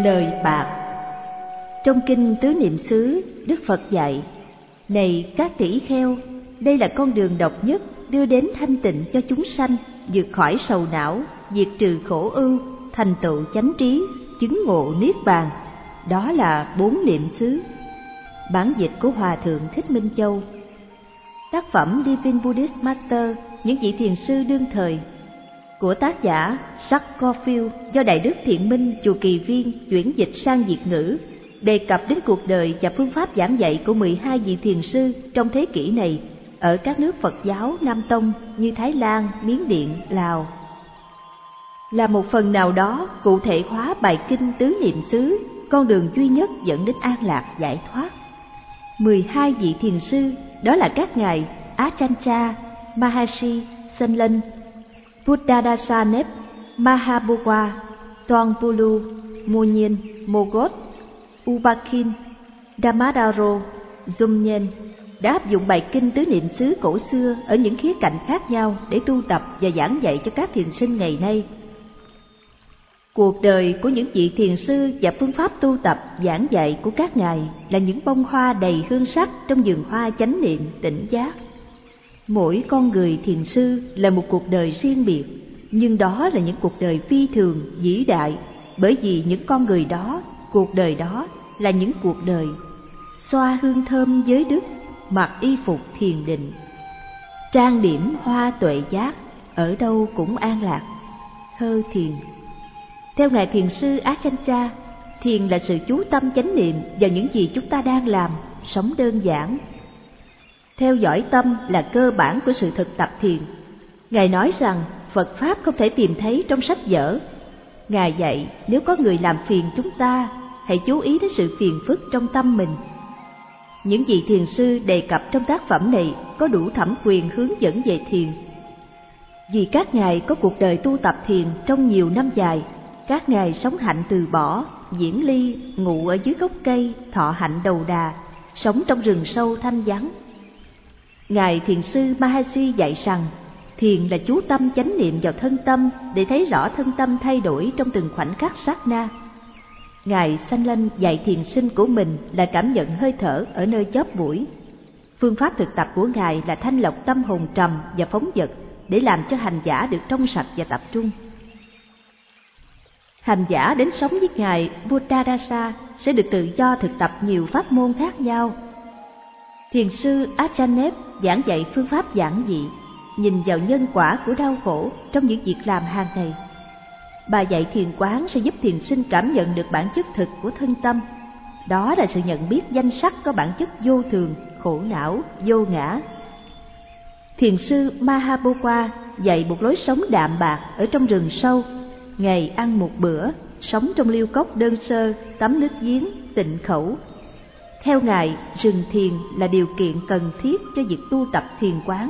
Lời bạc. Trong kinh Tứ Niệm xứ, Đức Phật dạy: này các tỷ kheo, đây là con đường độc nhất đưa đến thanh tịnh cho chúng sanh, vượt khỏi sầu não, diệt trừ khổ ưu, thành tựu chánh trí, chứng ngộ niết bàn. Đó là 4 niệm xứ. Bản dịch của Hòa thượng Thích Minh Châu. Tác phẩm Living Buddhist Master, những vị thiền sư đương thời, của tác giả Jack Corfield, do Đại đức Thiện Minh Chùa Kỳ Viên chuyển dịch sang Việt ngữ, đề cập đến cuộc đời và phương pháp giảng dạy của 12 vị thiền sư trong thế kỷ này ở các nước Phật giáo Nam Tông như Thái Lan, Miến Điện, Lào. Là một phần nào đó cụ thể hóa bài kinh Tứ Niệm xứ, con đường duy nhất dẫn đến an lạc giải thoát. 12 vị thiền sư đó là các ngài Achancha, Mahasi, Sanlân, Buddhadasa, Mahabodha, Tongpulu, Monyen, Mogot, Ubakin, Dhammadaro, Jomyen đã áp dụng bài kinh Tứ Niệm xứ cổ xưa ở những khía cạnh khác nhau để tu tập và giảng dạy cho các thiền sinh ngày nay. Cuộc đời của những vị thiền sư và phương pháp tu tập giảng dạy của các ngài là những bông hoa đầy hương sắc trong vườn hoa chánh niệm tỉnh giác. Mỗi con người thiền sư là một cuộc đời riêng biệt, nhưng đó là những cuộc đời phi thường, vĩ đại, bởi vì những con người đó, cuộc đời đó là những cuộc đời xoa hương thơm giới đức, mặc y phục thiền định, trang điểm hoa tuệ giác, ở đâu cũng an lạc. Thơ thiền. Theo ngài thiền sư Achancha, thiền là sự chú tâm chánh niệm vào những gì chúng ta đang làm, sống đơn giản. Theo dõi tâm là cơ bản của sự thực tập thiền. Ngài nói rằng Phật Pháp không thể tìm thấy trong sách vở. Ngài dạy nếu có người làm phiền chúng ta, hãy chú ý đến sự phiền phức trong tâm mình. Những vị thiền sư đề cập trong tác phẩm này có đủ thẩm quyền hướng dẫn về thiền. Vì các ngài có cuộc đời tu tập thiền trong nhiều năm dài, các ngài sống hạnh từ bỏ, viễn ly, ngủ ở dưới gốc cây, thọ hạnh đầu đà, sống trong rừng sâu thanh vắng. Ngài thiền sư Mahasi dạy rằng thiền là chú tâm chánh niệm vào thân tâm để thấy rõ thân tâm thay đổi trong từng khoảnh khắc sát na. Ngài Sanlân dạy thiền sinh của mình là cảm nhận hơi thở ở nơi chóp mũi. Phương pháp thực tập của ngài là thanh lọc tâm hồn trầm và phóng dật để làm cho hành giả được trong sạch và tập trung. Hành giả đến sống với ngài Buddhadasa sẽ được tự do thực tập nhiều pháp môn khác nhau. Thiền sư Achanep giảng dạy phương pháp giản dị, nhìn vào nhân quả của đau khổ trong những việc làm hàng ngày. Bà dạy thiền quán sẽ giúp thiền sinh cảm nhận được bản chất thực của thân tâm. Đó là sự nhận biết danh sắc có bản chất vô thường, khổ não, vô ngã. Thiền sư Mahabodha dạy một lối sống đạm bạc ở trong rừng sâu. Ngày ăn một bữa, sống trong liêu cốc đơn sơ, tắm nước giếng, tịnh khẩu. Theo ngài, rừng thiền là điều kiện cần thiết cho việc tu tập thiền quán.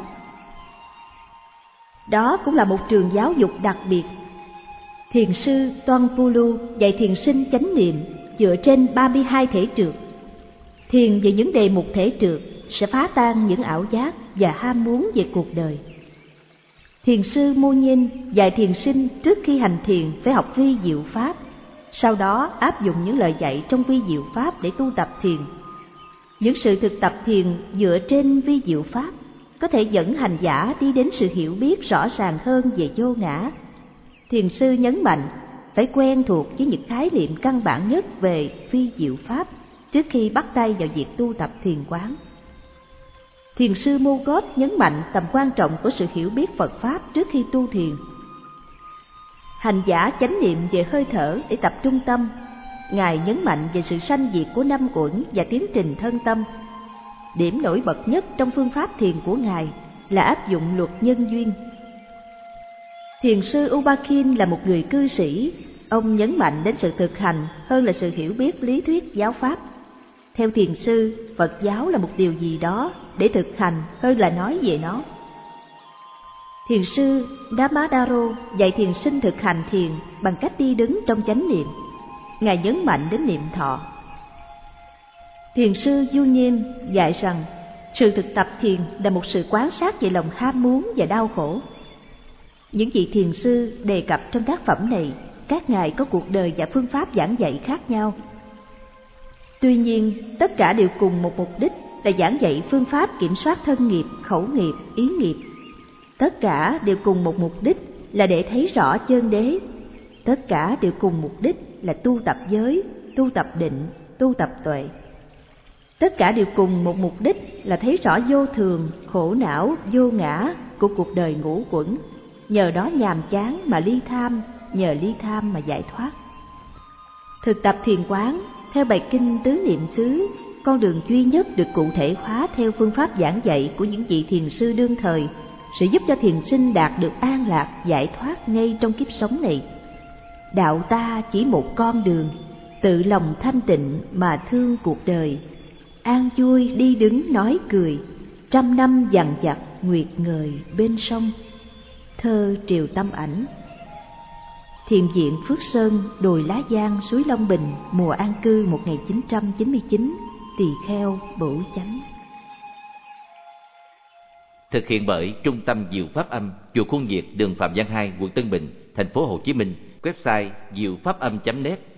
Đó cũng là một trường giáo dục đặc biệt. Thiền sư Tongpulu dạy thiền sinh chánh niệm dựa trên 32 thể trượt. Thiền về những đề mục thể trượt sẽ phá tan những ảo giác và ham muốn về cuộc đời. Thiền sư Monyen dạy thiền sinh trước khi hành thiền phải học vi diệu pháp, sau đó áp dụng những lời dạy trong vi diệu pháp để tu tập thiền. Những sự thực tập thiền dựa trên vi diệu pháp có thể dẫn hành giả đi đến sự hiểu biết rõ ràng hơn về vô ngã. Thiền sư nhấn mạnh phải quen thuộc với những khái niệm căn bản nhất về vi diệu pháp trước khi bắt tay vào việc tu tập thiền quán. Thiền sư Mogot nhấn mạnh tầm quan trọng của sự hiểu biết Phật Pháp trước khi tu thiền. Hành giả chánh niệm về hơi thở để tập trung tâm. Ngài nhấn mạnh về sự sanh diệt của năm uẩn và tiến trình thân tâm. Điểm nổi bật nhất trong phương pháp thiền của Ngài là áp dụng luật nhân duyên. Thiền sư Ubakin là một người cư sĩ. Ông nhấn mạnh đến sự thực hành hơn là sự hiểu biết lý thuyết giáo pháp. Theo thiền sư, Phật giáo là một điều gì đó để thực hành hơn là nói về nó. Thiền sư Dhammadaro dạy thiền sinh thực hành thiền bằng cách đi đứng trong chánh niệm. Ngài nhấn mạnh đến niệm thọ. Thiền sư Jomyen dạy rằng sự thực tập thiền là một sự quan sát về lòng ham muốn và đau khổ. Những vị thiền sư đề cập trong tác phẩm này các ngài có cuộc đời và phương pháp giảng dạy khác nhau. Tuy nhiên, tất cả đều cùng một mục đích là giảng dạy phương pháp kiểm soát thân nghiệp, khẩu nghiệp, ý nghiệp. Tất cả đều cùng một mục đích là để thấy rõ chân đế. Tất cả đều cùng mục đích là tu tập giới, tu tập định, tu tập tuệ. Tất cả đều cùng một mục đích là thấy rõ vô thường, khổ não, vô ngã của cuộc đời ngũ quẩn. Nhờ đó nhàm chán mà ly tham, nhờ ly tham mà giải thoát. Thực tập thiền quán theo bài kinh Tứ Niệm xứ, con đường duy nhất được cụ thể hóa theo phương pháp giảng dạy của những vị thiền sư đương thời, sẽ giúp cho thiền sinh đạt được an lạc, giải thoát ngay trong kiếp sống này. Đạo ta chỉ một con đường, tự lòng thanh tịnh mà thương cuộc đời, an vui đi đứng nói cười, trăm năm dằn vặt nguyệt ngời bên sông. Thơ Triều Tâm Ảnh. Thiền viện Phước Sơn, đồi Lá Giang, suối Long Bình, mùa an cư 1999, Tỳ Kheo, Bửu Chánh. Thực hiện bởi Trung tâm Diệu Pháp Âm, chùa Khuôn Việt, đường Phạm Văn 2, quận Tân Bình, thành phố Hồ Chí Minh. Website diệu pháp âm.net.